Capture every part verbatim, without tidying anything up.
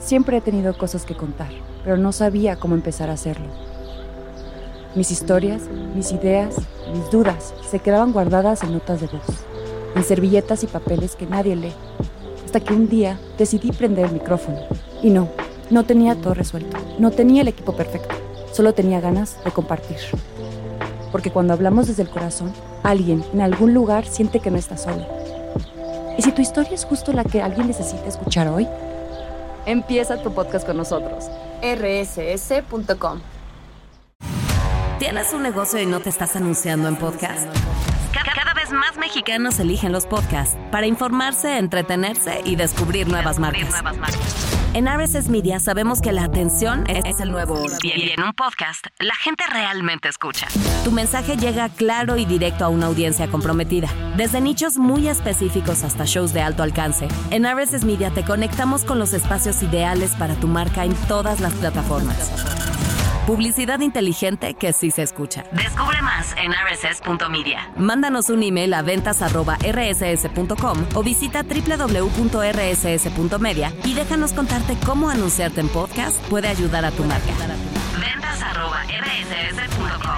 Siempre he tenido cosas que contar, pero no sabía cómo empezar a hacerlo. Mis historias, mis ideas, mis dudas se quedaban guardadas en notas de voz, en servilletas y papeles que nadie lee, hasta que un día decidí prender el micrófono. Y no, no tenía todo resuelto, no tenía el equipo perfecto, solo tenía ganas de compartir. Porque cuando hablamos desde el corazón, alguien en algún lugar siente que no está solo. ¿Y si tu historia es justo la que alguien necesita escuchar hoy? Empieza tu podcast con nosotros. erre ese ese punto com. ¿Tienes un negocio y no te estás anunciando en podcast? Cada vez más mexicanos eligen los podcasts para informarse, entretenerse y descubrir nuevas marcas. En R S S Media sabemos que la atención es el nuevo oro. Y en un podcast, la gente realmente escucha. Tu mensaje llega claro y directo a una audiencia comprometida. Desde nichos muy específicos hasta shows de alto alcance, en R S S Media te conectamos con los espacios ideales para tu marca en todas las plataformas. Publicidad inteligente que sí se escucha. Descubre más en erre ese ese punto media. Mándanos un email a ventas arroba erre ese ese punto com o visita doble u doble u doble u punto erre ese ese punto media y déjanos contarte cómo anunciarte en podcast puede ayudar a tu marca. ventas arroba erre ese ese punto com.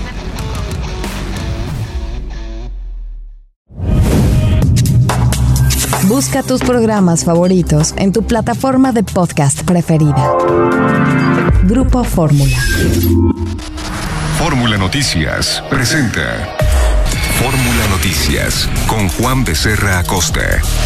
Busca tus programas favoritos en tu plataforma de podcast preferida. Grupo Fórmula. Fórmula Noticias presenta Fórmula Noticias con Juan Becerra Acosta.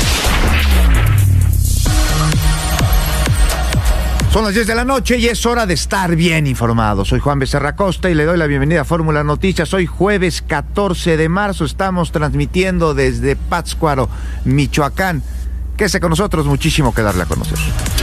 Son las diez de la noche y es hora de estar bien informado. Soy Juan Becerra Acosta y le doy la bienvenida a Fórmula Noticias. Hoy jueves catorce de marzo estamos transmitiendo desde Pátzcuaro, Michoacán. Quédese con nosotros, muchísimo que darle a conocer.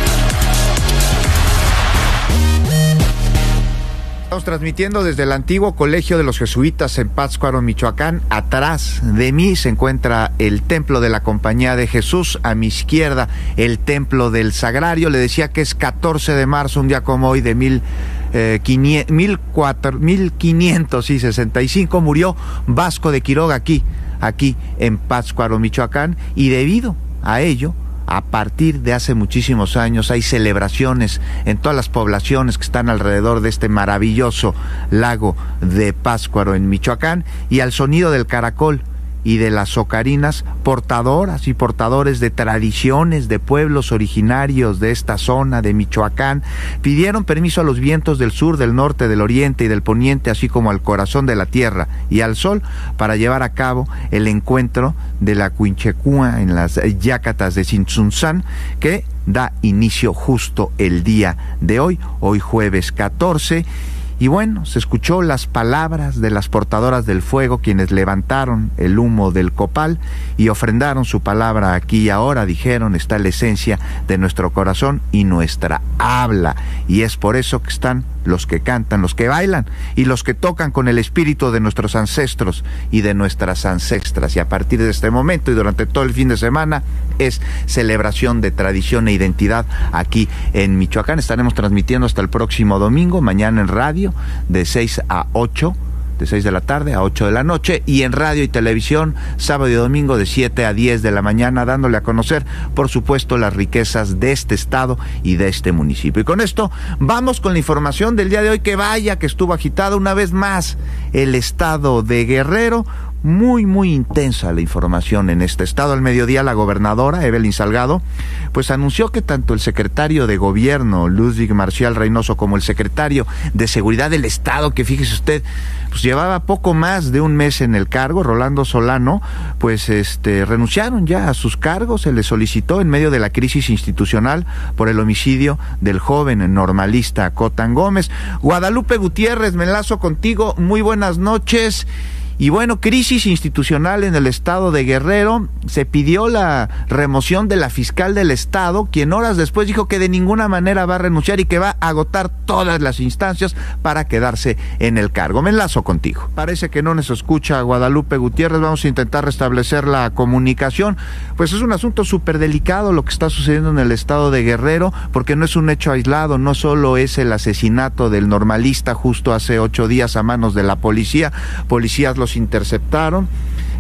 Estamos transmitiendo desde el antiguo Colegio de los Jesuitas en Pátzcuaro, Michoacán. Atrás de mí se encuentra el Templo de la Compañía de Jesús. A mi izquierda, el Templo del Sagrario. Le decía que es catorce de marzo, un día como hoy de mil, eh, quinientos, mil, cuatro, mil quinientos sesenta y cinco. Murió Vasco de Quiroga aquí, aquí en Pátzcuaro, Michoacán. Y debido a ello, a partir de hace muchísimos años hay celebraciones en todas las poblaciones que están alrededor de este maravilloso lago de Pátzcuaro en Michoacán, y al sonido del caracol y de las ocarinas, portadoras y portadores de tradiciones de pueblos originarios de esta zona de Michoacán pidieron permiso a los vientos del sur, del norte, del oriente y del poniente, así como al corazón de la tierra y al sol, para llevar a cabo el encuentro de la Cuinchecúa en las Yácatas de Tzintzuntzán, que da inicio justo el día de hoy, hoy jueves catorce. Y bueno, se escuchó las palabras de las portadoras del fuego, quienes levantaron el humo del copal y ofrendaron su palabra aquí y ahora. Dijeron: está la esencia de nuestro corazón y nuestra habla. Y es por eso que están los que cantan, los que bailan y los que tocan con el espíritu de nuestros ancestros y de nuestras ancestras. Y a partir de este momento y durante todo el fin de semana es celebración de tradición e identidad aquí en Michoacán. Estaremos transmitiendo hasta el próximo domingo, mañana en radio de seis a ocho, de seis de la tarde a ocho de la noche, y en radio y televisión sábado y domingo de siete a diez de la mañana, dándole a conocer, por supuesto, las riquezas de este estado y de este municipio. Y con esto vamos con la información del día de hoy, que vaya que estuvo agitada una vez más el estado de Guerrero. Muy, muy intensa la información en este estado. Al mediodía, la gobernadora Evelyn Salgado pues anunció que tanto el secretario de Gobierno, Ludwig Marcial Reynoso, como el secretario de Seguridad del Estado, que fíjese usted, pues llevaba poco más de un mes en el cargo, Rolando Solano, pues este renunciaron ya a sus cargos. Se les solicitó en medio de la crisis institucional por el homicidio del joven normalista Cotán Gómez. Guadalupe Gutiérrez, me enlazo contigo. Muy buenas noches. Y bueno, crisis institucional en el estado de Guerrero. Se pidió la remoción de la fiscal del estado, quien horas después dijo que de ninguna manera va a renunciar y que va a agotar todas las instancias para quedarse en el cargo. Me enlazo contigo. Parece que no nos escucha Guadalupe Gutiérrez. Vamos a intentar restablecer la comunicación. Pues es un asunto súper delicado lo que está sucediendo en el estado de Guerrero, porque no es un hecho aislado. No solo es el asesinato del normalista justo hace ocho días a manos de la policía. Policías los interceptaron,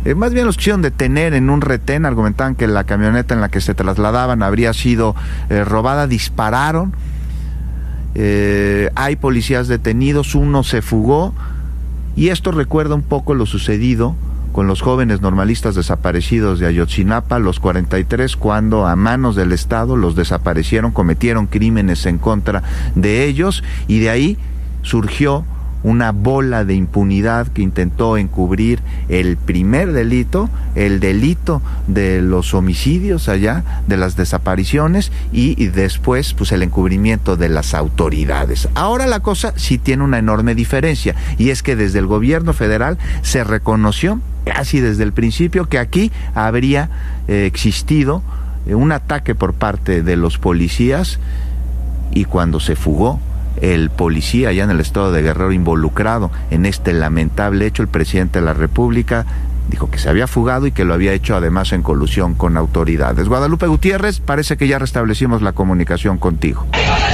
eh, más bien los quisieron detener en un retén, argumentaban que la camioneta en la que se trasladaban habría sido eh, robada, dispararon, eh, hay policías detenidos, uno se fugó, y esto recuerda un poco lo sucedido con los jóvenes normalistas desaparecidos de Ayotzinapa, los cuarenta y tres, cuando a manos del Estado los desaparecieron, cometieron crímenes en contra de ellos, y de ahí surgió una bola de impunidad que intentó encubrir el primer delito, el delito de los homicidios allá, de las desapariciones, y, y después pues el encubrimiento de las autoridades. Ahora la cosa sí tiene una enorme diferencia, y es que desde el gobierno federal se reconoció casi desde el principio que aquí habría eh, existido eh, un ataque por parte de los policías, y cuando se fugó el policía allá en el estado de Guerrero involucrado en este lamentable hecho, el presidente de la República dijo que se había fugado y que lo había hecho además en colusión con autoridades. Guadalupe Gutiérrez, parece que ya restablecimos la comunicación contigo.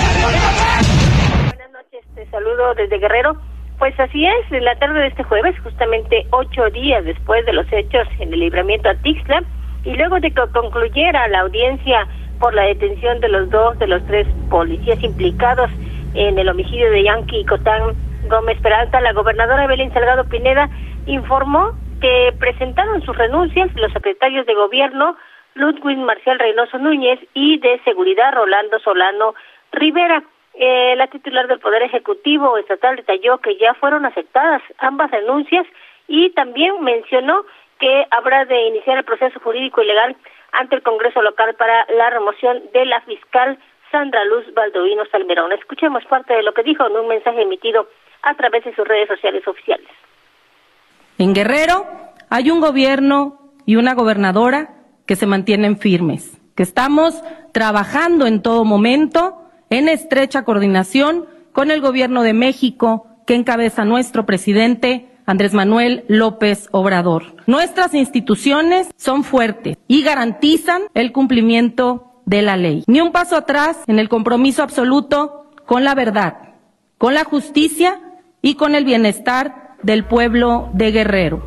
Buenas noches, te saludo desde Guerrero. Pues así es, en la tarde de este jueves, justamente ocho días después de los hechos en el libramiento a Tixla, y luego de que concluyera la audiencia por la detención de los dos de los tres policías implicados en el homicidio de Yanqui Cotán Gómez Peralta, la gobernadora Evelyn Salgado Pineda informó que presentaron sus renuncias los secretarios de gobierno Ludwig Marcial Reynoso Núñez y de seguridad Rolando Solano Rivera. Eh, la titular del Poder Ejecutivo Estatal detalló que ya fueron aceptadas ambas renuncias, y también mencionó que habrá de iniciar el proceso jurídico y legal ante el Congreso local para la remoción de la fiscal Sandra Luz Baldovíno Salmerón. Escuchemos parte de lo que dijo en un mensaje emitido a través de sus redes sociales oficiales. En Guerrero hay un gobierno y una gobernadora que se mantienen firmes, que estamos trabajando en todo momento en estrecha coordinación con el gobierno de México que encabeza nuestro presidente Andrés Manuel López Obrador. Nuestras instituciones son fuertes y garantizan el cumplimiento de la ley. Ni un paso atrás en el compromiso absoluto con la verdad, con la justicia y con el bienestar del pueblo de Guerrero.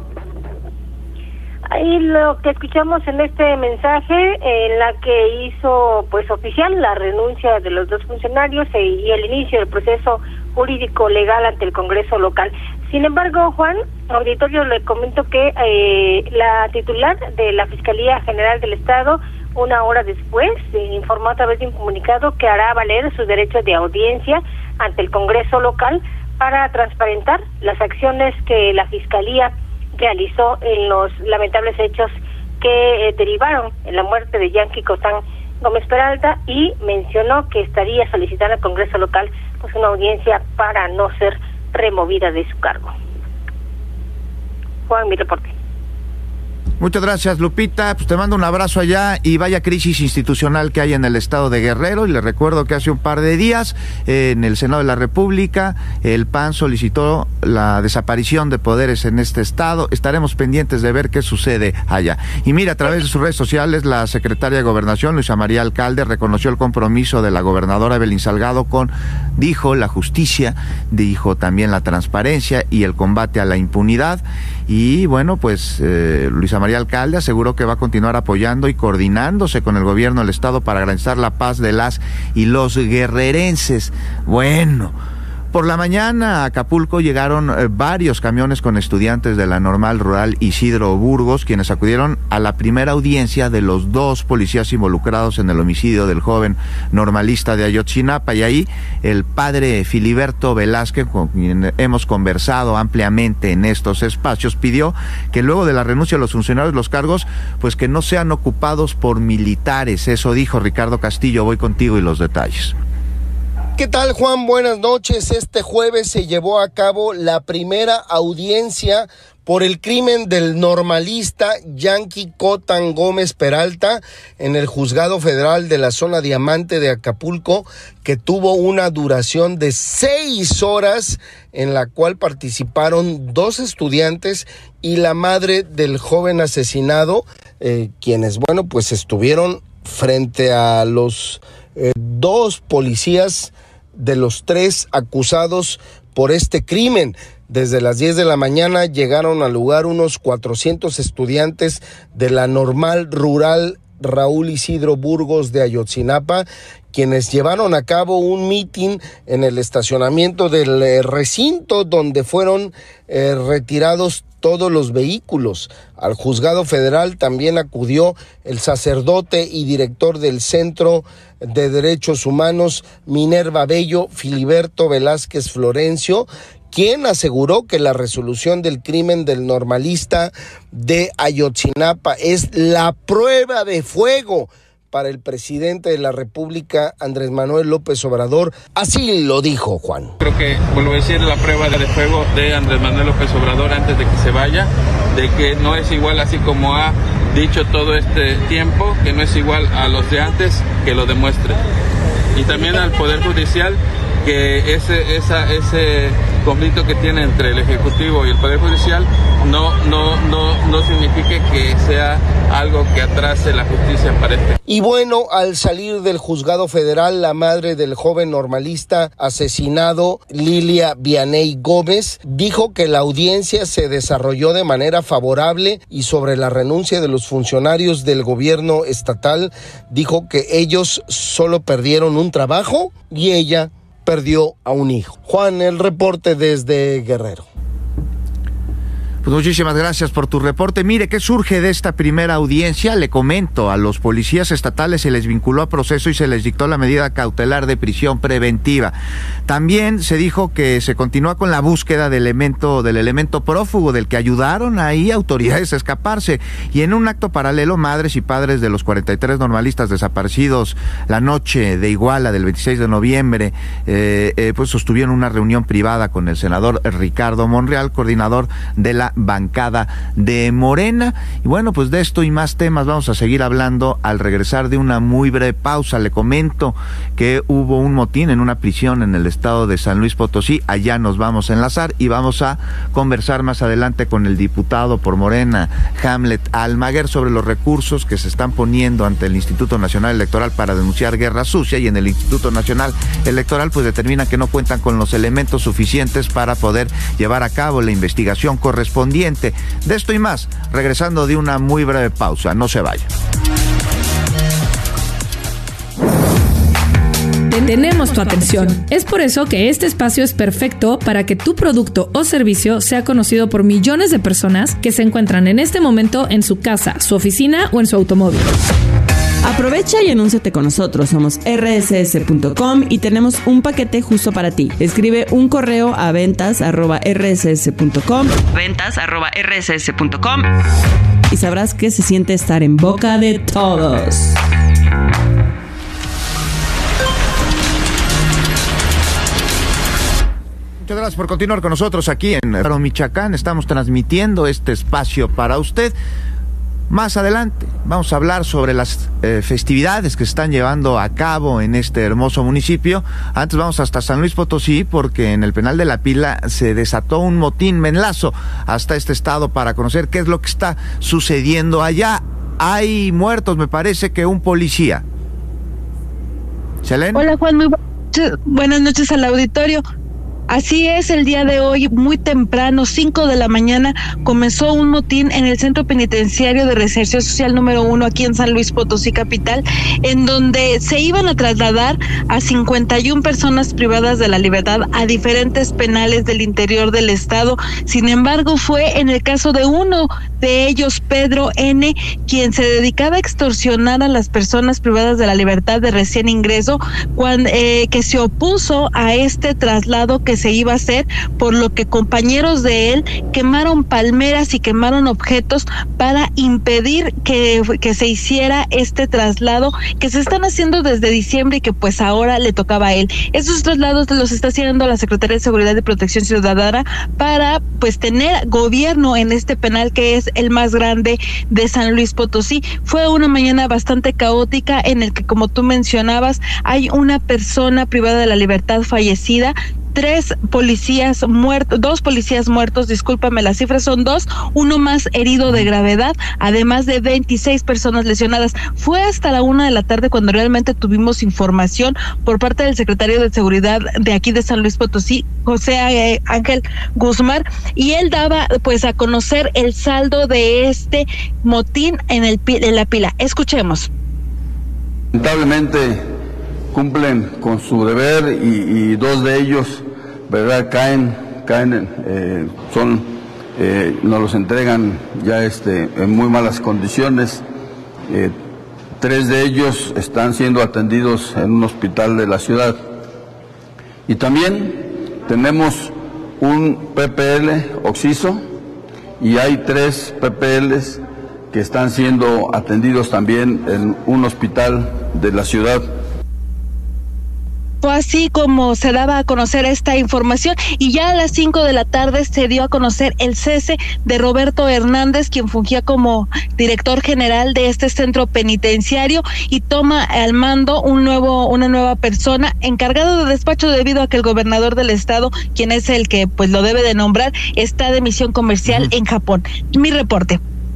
Ahí lo que escuchamos en este mensaje, en la que hizo pues oficial la renuncia de los dos funcionarios y el inicio del proceso jurídico legal ante el Congreso local. Sin embargo, Juan, auditorio, le comento que eh, la titular de la Fiscalía General del Estado, una hora después, eh, informó a través de un comunicado que hará valer su derecho de audiencia ante el Congreso local para transparentar las acciones que la Fiscalía realizó en los lamentables hechos que eh, derivaron en la muerte de Yanqui Cotán Gómez Peralta, y mencionó que estaría solicitando al Congreso local pues una audiencia para no ser removida de su cargo. Juan, mi reporte. Muchas gracias, Lupita. Pues te mando un abrazo allá, y vaya crisis institucional que hay en el estado de Guerrero. Y le recuerdo que hace un par de días eh, en el Senado de la República el P A N solicitó la desaparición de poderes en este estado. Estaremos pendientes de ver qué sucede allá. Y mira, a través de sus redes sociales, la secretaria de Gobernación, Luisa María Alcalde, reconoció el compromiso de la gobernadora Evelyn Salgado con, dijo, la justicia, dijo también la transparencia y el combate a la impunidad. Y bueno, pues eh, Luisa María Alcalde aseguró que va a continuar apoyando y coordinándose con el gobierno del estado para garantizar la paz de las y los guerrerenses. Bueno, por la mañana a Acapulco llegaron eh, varios camiones con estudiantes de la Normal Rural Isidro Burgos, quienes acudieron a la primera audiencia de los dos policías involucrados en el homicidio del joven normalista de Ayotzinapa. Y ahí el padre Filiberto Velázquez, con quien hemos conversado ampliamente en estos espacios, pidió que luego de la renuncia de los funcionarios los cargos, pues que no sean ocupados por militares. Eso dijo Ricardo Castillo. Voy contigo y los detalles. ¿Qué tal, Juan? Buenas noches. Este jueves se llevó a cabo la primera audiencia por el crimen del normalista Yanqui Cotán Gómez Peralta en el Juzgado Federal de la Zona Diamante de Acapulco, que tuvo una duración de seis horas, en la cual participaron dos estudiantes y la madre del joven asesinado, eh, quienes, bueno, pues estuvieron frente a los eh, dos policías de los tres acusados por este crimen. Desde las diez de la mañana llegaron al lugar unos cuatrocientos estudiantes de la Normal Rural Raúl Isidro Burgos de Ayotzinapa, quienes llevaron a cabo un mitin en el estacionamiento del eh, recinto donde fueron eh, retirados todos los vehículos. Al juzgado federal también acudió el sacerdote y director del Centro de Derechos Humanos Minerva Bello, Filiberto Velázquez Florencio, quien aseguró que la resolución del crimen del normalista de Ayotzinapa es la prueba de fuego para el presidente de la República, Andrés Manuel López Obrador. Así lo dijo Juan. Creo que, vuelvo a decir, la prueba de fuego de Andrés Manuel López Obrador antes de que se vaya, de que no es igual, así como ha dicho todo este tiempo, que no es igual a los de antes, que lo demuestre. Y también al Poder Judicial, que ese, esa, ese conflicto que tiene entre el Ejecutivo y el Poder Judicial no, no, no, no signifique que sea algo que atrase la justicia para este. Y bueno, al salir del juzgado federal, la madre del joven normalista asesinado, Lilia Vianey Gómez, dijo que la audiencia se desarrolló de manera favorable y sobre la renuncia de los funcionarios del gobierno estatal, dijo que ellos solo perdieron un trabajo y ella perdió a un hijo. Juan, el reporte desde Guerrero. Pues muchísimas gracias por tu reporte. Mire, ¿qué surge de esta primera audiencia? Le comento, a los policías estatales se les vinculó a proceso y se les dictó la medida cautelar de prisión preventiva. También se dijo que se continúa con la búsqueda del elemento, del elemento prófugo, del que ayudaron ahí autoridades a escaparse. Y en un acto paralelo, madres y padres de los cuarenta y tres normalistas desaparecidos la noche de Iguala del veintiséis de noviembre, eh, eh, pues sostuvieron una reunión privada con el senador Ricardo Monreal, coordinador de la bancada de Morena. Y bueno, pues de esto y más temas vamos a seguir hablando al regresar de una muy breve pausa. Le comento que hubo un motín en una prisión en el estado de San Luis Potosí. Allá nos vamos a enlazar y vamos a conversar más adelante con el diputado por Morena, Hamlet Almaguer, sobre los recursos que se están poniendo ante el Instituto Nacional Electoral para denunciar guerra sucia, y en el Instituto Nacional Electoral pues determina que no cuentan con los elementos suficientes para poder llevar a cabo la investigación correspondiente. De esto y más, regresando de una muy breve pausa. No se vaya. Tenemos tu atención. Es por eso que este espacio es perfecto para que tu producto o servicio sea conocido por millones de personas que se encuentran en este momento en su casa, su oficina o en su automóvil. Aprovecha y anúnciate con nosotros. Somos erre ese ese punto com y tenemos un paquete justo para ti. Escribe un correo a ventas arroba erre ese ese punto com, ventas arroba erre ese ese punto com, y sabrás qué se siente estar en boca de todos. Muchas gracias por continuar con nosotros aquí en Michoacán. Estamos transmitiendo este espacio para usted. Más adelante vamos a hablar sobre las eh, festividades que se están llevando a cabo en este hermoso municipio. Antes vamos hasta San Luis Potosí, porque en el penal de La Pila se desató un motín. Me enlazo hasta este estado para conocer qué es lo que está sucediendo allá. Hay muertos, me parece que un policía. ¿Selene? Hola Juan, muy buenas noches al auditorio. Así es, el día de hoy, muy temprano, cinco de la mañana, comenzó un motín en el Centro Penitenciario de Reinserción Social número uno aquí en San Luis Potosí capital, en donde se iban a trasladar a cincuenta y una personas privadas de la libertad a diferentes penales del interior del estado. Sin embargo, fue en el caso de uno de ellos, Pedro N., quien se dedicaba a extorsionar a las personas privadas de la libertad de recién ingreso, cuando, eh, que se opuso a este traslado que se iba a hacer, por lo que compañeros de él quemaron palmeras y quemaron objetos para impedir que, que se hiciera este traslado que se están haciendo desde diciembre y que pues ahora le tocaba a él. Esos traslados los está haciendo la Secretaría de Seguridad y Protección Ciudadana para pues tener gobierno en este penal que es el más grande de San Luis Potosí. Fue una mañana bastante caótica en el que, como tú mencionabas, hay una persona privada de la libertad fallecida, tres policías muertos, dos policías muertos, discúlpame, las cifras son dos, uno más herido de gravedad, además de veintiséis personas lesionadas. Fue hasta la una de la tarde cuando realmente tuvimos información por parte del secretario de Seguridad de aquí de San Luis Potosí, José eh, Ángel Guzmán, y él daba pues a conocer el saldo de este motín en, el, en la pila. Escuchemos. Lamentablemente cumplen con su deber y, y dos de ellos, verdad, caen, caen, eh, son, eh, nos los entregan ya este, en muy malas condiciones. Eh, tres de ellos están siendo atendidos en un hospital de la ciudad. Y también tenemos un P P L occiso y hay tres P P Ls que están siendo atendidos también en un hospital de la ciudad. Fue así como se daba a conocer esta información, y ya a las cinco de la tarde se dio a conocer el cese de Roberto Hernández, quien fungía como director general de este centro penitenciario, y toma al mando un nuevo, una nueva persona encargado de despacho, debido a que el gobernador del estado, quien es el que pues lo debe de nombrar, está de misión comercial uh-huh. en Japón. Mi reporte.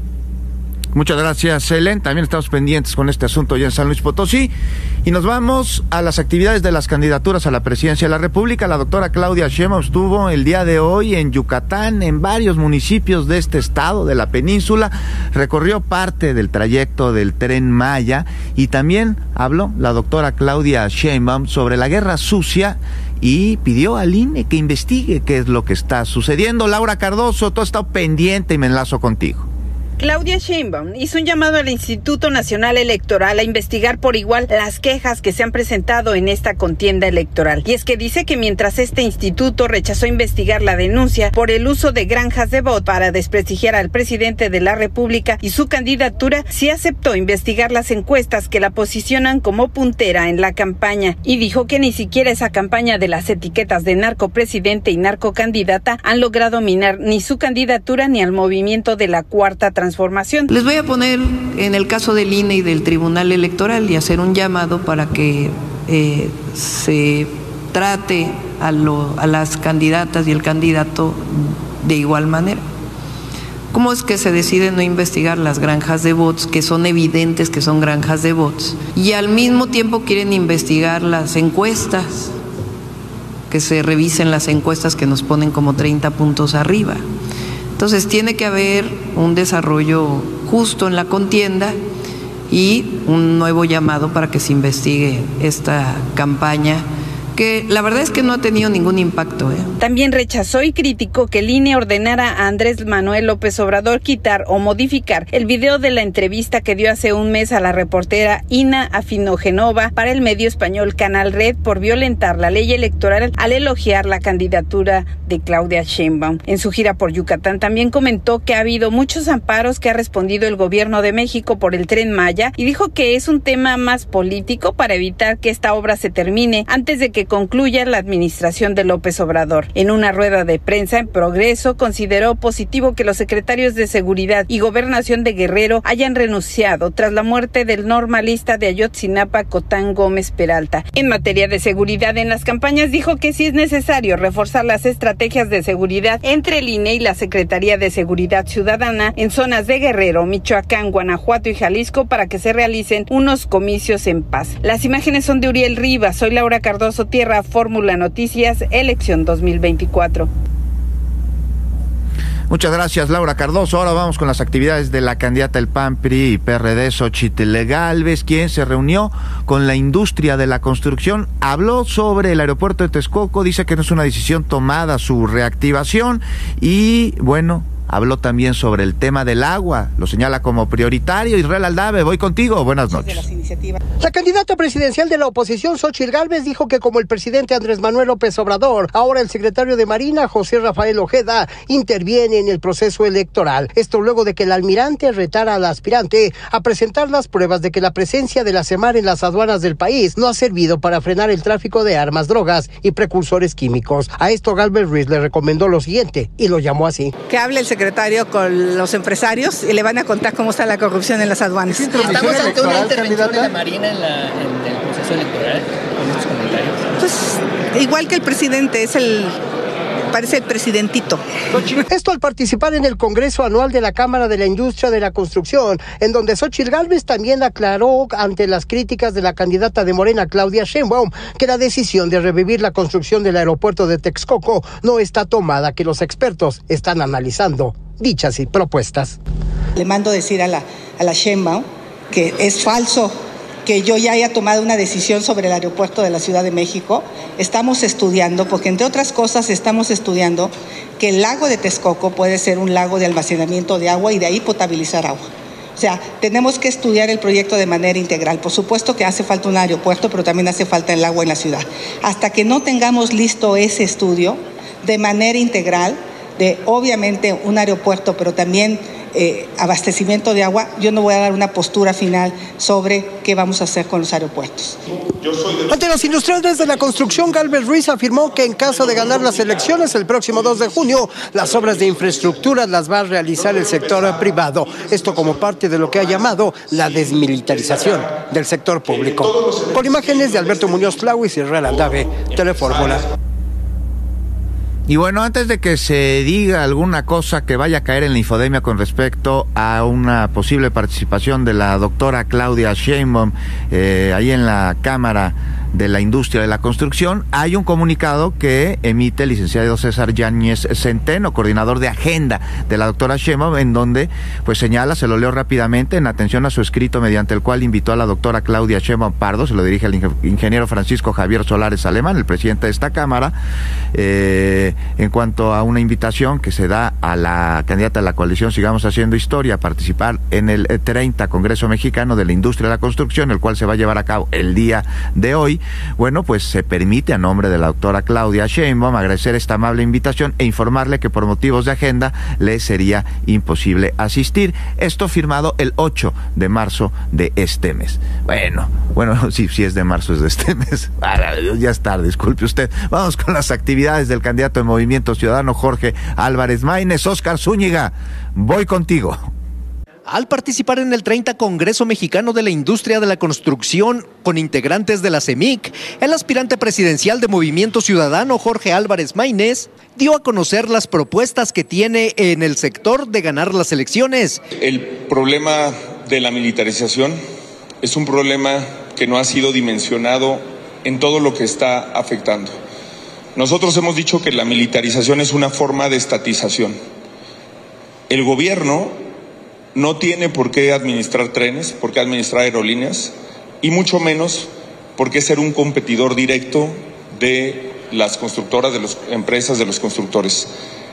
Muchas gracias, Helen. También estamos pendientes con este asunto ya en San Luis Potosí. Y nos vamos a las actividades de las candidaturas a la presidencia de la República. La doctora Claudia Sheinbaum estuvo el día de hoy en Yucatán, en varios municipios de este estado, de la península. Recorrió parte del trayecto del Tren Maya y también habló la doctora Claudia Sheinbaum sobre la guerra sucia y pidió al I N E que investigue qué es lo que está sucediendo. Laura Cardoso, tú has estado pendiente y me enlazo contigo. Claudia Sheinbaum hizo un llamado al Instituto Nacional Electoral a investigar por igual las quejas que se han presentado en esta contienda electoral. Y es que dice que mientras este instituto rechazó investigar la denuncia por el uso de granjas de voto para desprestigiar al presidente de la República y su candidatura, sí aceptó investigar las encuestas que la posicionan como puntera en la campaña, y dijo que ni siquiera esa campaña de las etiquetas de narcopresidente y narcocandidata han logrado minar ni su candidatura ni al movimiento de la Cuarta Transformación. Transformación. Les voy a poner en el caso del I N E y del Tribunal Electoral y hacer un llamado para que eh, se trate a, lo, a las candidatas y el candidato de igual manera. ¿Cómo es que se decide no investigar las granjas de bots, que son evidentes que son granjas de bots, y al mismo tiempo quieren investigar las encuestas, que se revisen las encuestas que nos ponen como treinta puntos arriba? Entonces tiene que haber un desarrollo justo en la contienda y un nuevo llamado para que se investigue esta campaña, que la verdad es que no ha tenido ningún impacto. ¿eh? También rechazó y criticó que el I N E ordenara a Andrés Manuel López Obrador quitar o modificar el video de la entrevista que dio hace un mes a la reportera Ina Afinogenova para el medio español Canal Red por violentar la ley electoral al elogiar la candidatura de Claudia Sheinbaum. En su gira por Yucatán también comentó que ha habido muchos amparos que ha respondido el gobierno de México por el Tren Maya, y dijo que es un tema más político para evitar que esta obra se termine antes de que concluya la administración de López Obrador. En una rueda de prensa en Progreso, consideró positivo que los secretarios de Seguridad y Gobernación de Guerrero hayan renunciado tras la muerte del normalista de Ayotzinapa, Cotán Gómez Peralta. En materia de seguridad en las campañas, dijo que sí es necesario reforzar las estrategias de seguridad entre el I N E y la Secretaría de Seguridad Ciudadana en zonas de Guerrero, Michoacán, Guanajuato y Jalisco para que se realicen unos comicios en paz. Las imágenes son de Uriel Rivas. Soy Laura Cardoso, Tierra, Fórmula Noticias, elección dos mil veinticuatro. Muchas gracias, Laura Cardoso. Ahora vamos con las actividades de la candidata del P A N, P R I y P R D, Xochitl Gálvez, quien se reunió con la industria de la construcción. Habló sobre el aeropuerto de Texcoco, dice que no es una decisión tomada su reactivación y, bueno, habló también sobre el tema del agua, lo señala como prioritario. Israel Aldave, voy contigo, buenas noches. La candidata presidencial de la oposición, Xochitl Gálvez, dijo que como el presidente Andrés Manuel López Obrador, ahora el secretario de Marina, José Rafael Ojeda, interviene en el proceso electoral. Esto luego de que el almirante retara al aspirante a presentar las pruebas de que la presencia de la SEMAR en las aduanas del país no ha servido para frenar el tráfico de armas, drogas y precursores químicos. A esto Gálvez Ruiz le recomendó lo siguiente y lo llamó así. Que hable el secretario con los empresarios y le van a contar cómo está la corrupción en las aduanas. ¿Estamos ante una intervención de la Marina en, la, en el proceso electoral? ¿Con esos comentarios? Pues igual que el presidente, es el... parece el presidentito. Esto al participar en el Congreso Anual de la Cámara de la Industria de la Construcción, en donde Xóchitl Gálvez también aclaró ante las críticas de la candidata de Morena, Claudia Sheinbaum, que la decisión de revivir la construcción del aeropuerto de Texcoco no está tomada, que los expertos están analizando dichas y propuestas. Le mando decir a la, a la Sheinbaum que es falso que yo ya haya tomado una decisión sobre el aeropuerto de la Ciudad de México. Estamos estudiando, porque entre otras cosas estamos estudiando que el lago de Texcoco puede ser un lago de almacenamiento de agua y de ahí potabilizar agua. O sea, tenemos que estudiar el proyecto de manera integral. Por supuesto que hace falta un aeropuerto, pero también hace falta el agua en la ciudad. Hasta que no tengamos listo ese estudio de manera integral, de obviamente un aeropuerto, pero también Eh, abastecimiento de agua, yo no voy a dar una postura final sobre qué vamos a hacer con los aeropuertos. Ante los industriales de la construcción, Gálvez Ruiz afirmó que en caso de ganar las elecciones el próximo dos de junio, las obras de infraestructura las va a realizar el sector privado. Esto como parte de lo que ha llamado la desmilitarización del sector público. Con imágenes de Alberto Muñoz Flauis y Israel Andave, Telefórmula. Y bueno, antes de que se diga alguna cosa que vaya a caer en la infodemia con respecto a una posible participación de la doctora Claudia Sheinbaum eh, ahí en la Cámara de la Industria de la Construcción, hay un comunicado que emite el licenciado César Yáñez Centeno, coordinador de agenda de la doctora Sheinbaum, en donde pues señala, se lo leo rápidamente, en atención a su escrito mediante el cual invitó a la doctora Claudia Sheinbaum Pardo, se lo dirige al ingeniero Francisco Javier Solares Alemán, el presidente de esta Cámara, eh, en cuanto a una invitación que se da a la candidata de la coalición Sigamos Haciendo Historia a participar en el treinta Congreso Mexicano de la Industria de la Construcción, el cual se va a llevar a cabo el día de hoy. Bueno, pues se permite a nombre de la doctora Claudia Sheinbaum agradecer esta amable invitación e informarle que por motivos de agenda le sería imposible asistir. Esto firmado el ocho de marzo de este mes. Bueno, bueno, sí, sí es de marzo, es de este mes. Ya es tarde, disculpe usted. Vamos con las actividades del candidato de Movimiento Ciudadano Jorge Álvarez Maínez. Óscar Zúñiga, voy contigo. Al participar en el treinta Congreso Mexicano de la Industria de la Construcción con integrantes de la CEMIC, el aspirante presidencial de Movimiento Ciudadano, Jorge Álvarez Maínez, dio a conocer las propuestas que tiene en el sector de ganar las elecciones. El problema de la militarización es un problema que no ha sido dimensionado en todo lo que está afectando. Nosotros hemos dicho que la militarización es una forma de estatización. El gobierno no tiene por qué administrar trenes, por qué administrar aerolíneas, y mucho menos por qué ser un competidor directo de las constructoras, de las empresas, de los constructores.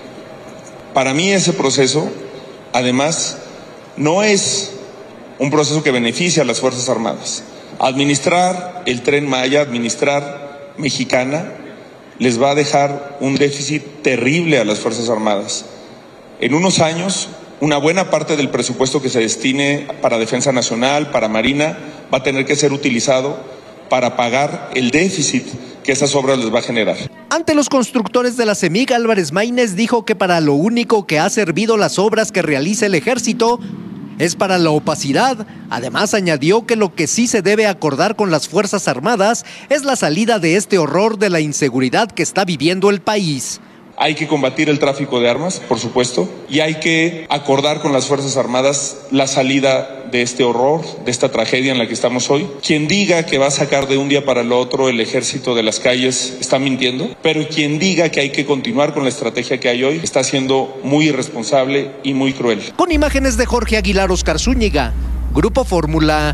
Para mí ese proceso, además, no es un proceso que beneficie a las Fuerzas Armadas. Administrar el Tren Maya, administrar Mexicana, les va a dejar un déficit terrible a las Fuerzas Armadas. En unos años, una buena parte del presupuesto que se destine para Defensa Nacional, para Marina, va a tener que ser utilizado para pagar el déficit que esas obras les va a generar. Ante los constructores de la CEMIC, Álvarez Maínez dijo que para lo único que ha servido las obras que realiza el ejército es para la opacidad. Además, añadió que lo que sí se debe acordar con las Fuerzas Armadas es la salida de este horror de la inseguridad que está viviendo el país. Hay que combatir el tráfico de armas, por supuesto, y hay que acordar con las Fuerzas Armadas la salida de este horror, de esta tragedia en la que estamos hoy. Quien diga que va a sacar de un día para el otro el ejército de las calles está mintiendo, pero quien diga que hay que continuar con la estrategia que hay hoy está siendo muy irresponsable y muy cruel. Con imágenes de Jorge Aguilar, Óscar Zúñiga, Grupo Fórmula.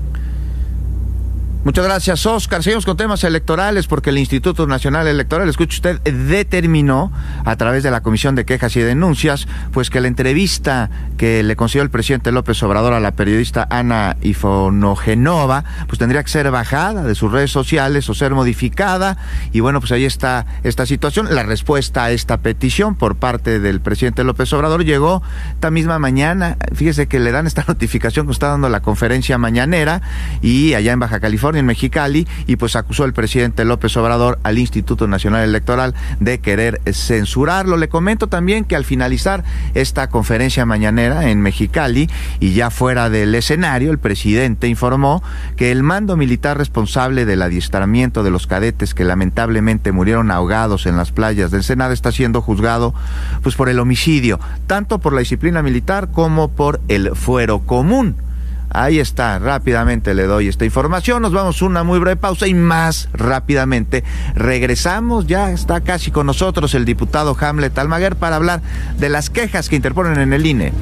Muchas gracias, Óscar. Seguimos con temas electorales porque el Instituto Nacional Electoral, escuche usted, determinó a través de la Comisión de Quejas y Denuncias, pues que la entrevista que le concedió el presidente López Obrador a la periodista Ana Ifonogenova, pues tendría que ser bajada de sus redes sociales o ser modificada. Y bueno, pues ahí está esta situación. La respuesta a esta petición por parte del presidente López Obrador llegó esta misma mañana. Fíjese que le dan esta notificación que está dando la conferencia mañanera y allá en Baja California California, en Mexicali, y pues acusó el presidente López Obrador al Instituto Nacional Electoral de querer censurarlo. Le comento también que al finalizar esta conferencia mañanera en Mexicali y ya fuera del escenario, el presidente informó que el mando militar responsable del adiestramiento de los cadetes que lamentablemente murieron ahogados en las playas de Ensenada está siendo juzgado pues por el homicidio, tanto por la disciplina militar como por el fuero común. Ahí está, rápidamente le doy esta información. Nos vamos a una muy breve pausa y más rápidamente regresamos. Ya está casi con nosotros el diputado Hamlet Almaguer para hablar de las quejas que interponen en el I N E.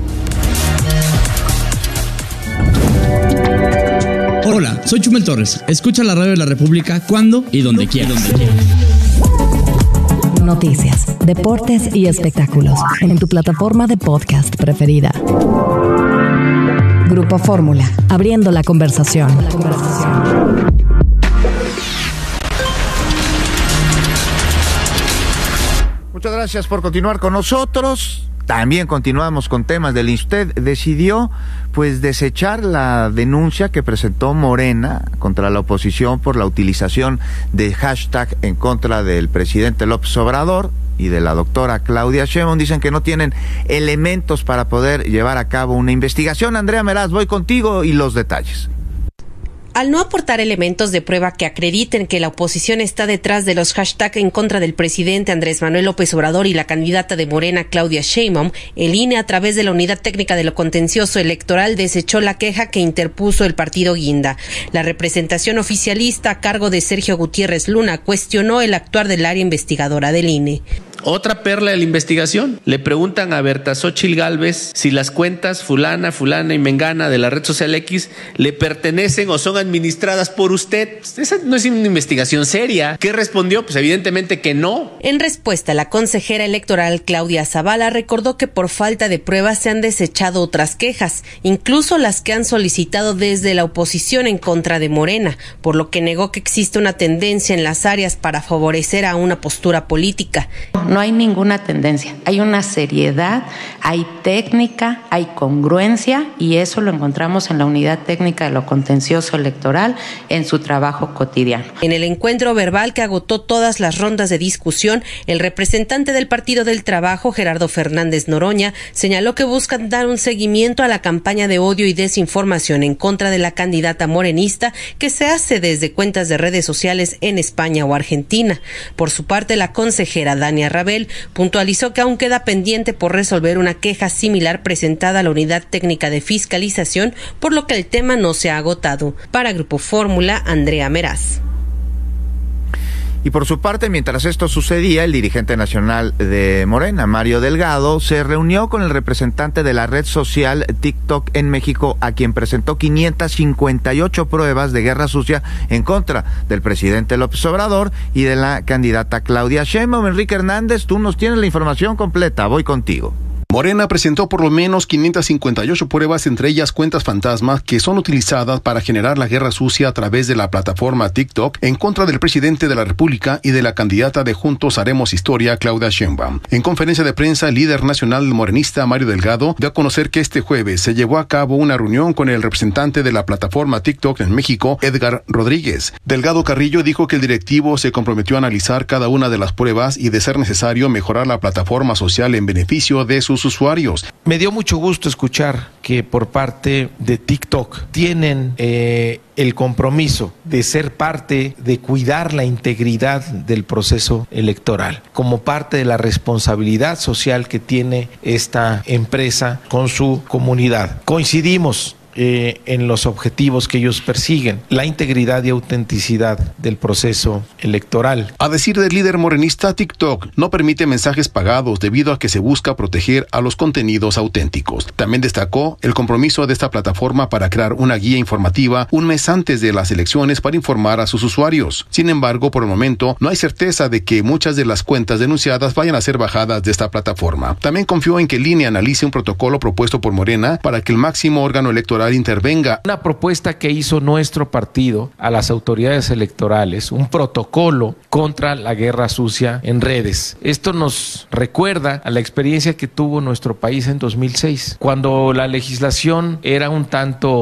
Hola, soy Chumel Torres. Escucha la radio de la República cuando y donde quieras. Noticias, deportes y espectáculos en tu plataforma de podcast preferida. Grupo Fórmula, abriendo la conversación. La conversación. Muchas gracias por continuar con nosotros. También continuamos con temas del I N E. Usted decidió pues desechar la denuncia que presentó Morena contra la oposición por la utilización de hashtag en contra del presidente López Obrador y de la doctora Claudia Sheinbaum. Dicen que no tienen elementos para poder llevar a cabo una investigación. Andrea Meraz, voy contigo y los detalles. Al no aportar elementos de prueba que acrediten que la oposición está detrás de los hashtags en contra del presidente Andrés Manuel López Obrador y la candidata de Morena Claudia Sheinbaum, el I N E a través de la Unidad Técnica de lo Contencioso Electoral desechó la queja que interpuso el partido Guinda. La representación oficialista a cargo de Sergio Gutiérrez Luna cuestionó el actuar del área investigadora del I N E. Otra perla de la investigación. Le preguntan a Berta Xóchitl Gálvez si las cuentas fulana, fulana y mengana de la red social X le pertenecen o son administradas por usted. Esa no es una investigación seria. ¿Qué respondió? Pues evidentemente que no. En respuesta, la consejera electoral Claudia Zavala recordó que por falta de pruebas se han desechado otras quejas, incluso las que han solicitado desde la oposición en contra de Morena, por lo que negó que existe una tendencia en las áreas para favorecer a una postura política. No hay ninguna tendencia, hay una seriedad, hay técnica, hay congruencia y eso lo encontramos en la Unidad Técnica de lo Contencioso Electoral en su trabajo cotidiano. En el encuentro verbal que agotó todas las rondas de discusión, el representante del Partido del Trabajo, Gerardo Fernández Noroña, señaló que buscan dar un seguimiento a la campaña de odio y desinformación en contra de la candidata morenista que se hace desde cuentas de redes sociales en España o Argentina. Por su parte, la consejera Dania Rabel puntualizó que aún queda pendiente por resolver una queja similar presentada a la Unidad Técnica de Fiscalización, por lo que el tema no se ha agotado. Para Grupo Fórmula, Andrea Meraz. Y por su parte, mientras esto sucedía, el dirigente nacional de Morena, Mario Delgado, se reunió con el representante de la red social TikTok en México, a quien presentó quinientas cincuenta y ocho pruebas de guerra sucia en contra del presidente López Obrador y de la candidata Claudia Sheinbaum. Enrique Hernández, tú nos tienes la información completa, voy contigo. Morena presentó por lo menos quinientas cincuenta y ocho pruebas, entre ellas cuentas fantasmas que son utilizadas para generar la guerra sucia a través de la plataforma TikTok en contra del presidente de la República y de la candidata de Juntos Haremos Historia, Claudia Sheinbaum. En conferencia de prensa, el líder nacional morenista Mario Delgado dio a conocer que este jueves se llevó a cabo una reunión con el representante de la plataforma TikTok en México, Edgar Rodríguez. Delgado Carrillo dijo que el directivo se comprometió a analizar cada una de las pruebas y, de ser necesario, mejorar la plataforma social en beneficio de sus usuarios. Me dio mucho gusto escuchar que por parte de TikTok tienen eh, el compromiso de ser parte de cuidar la integridad del proceso electoral, como parte de la responsabilidad social que tiene esta empresa con su comunidad. Coincidimos Eh, en los objetivos que ellos persiguen, la integridad y autenticidad del proceso electoral. A decir del líder morenista, TikTok no permite mensajes pagados debido a que se busca proteger a los contenidos auténticos. También destacó el compromiso de esta plataforma para crear una guía informativa un mes antes de las elecciones para informar a sus usuarios. Sin embargo, por el momento, no hay certeza de que muchas de las cuentas denunciadas vayan a ser bajadas de esta plataforma. También confió en que el I N E analice un protocolo propuesto por Morena para que el máximo órgano electoral intervenga. Una propuesta que hizo nuestro partido a las autoridades electorales, un protocolo contra la guerra sucia en redes. Esto nos recuerda a la experiencia que tuvo nuestro país en dos mil seis, cuando la legislación era un tanto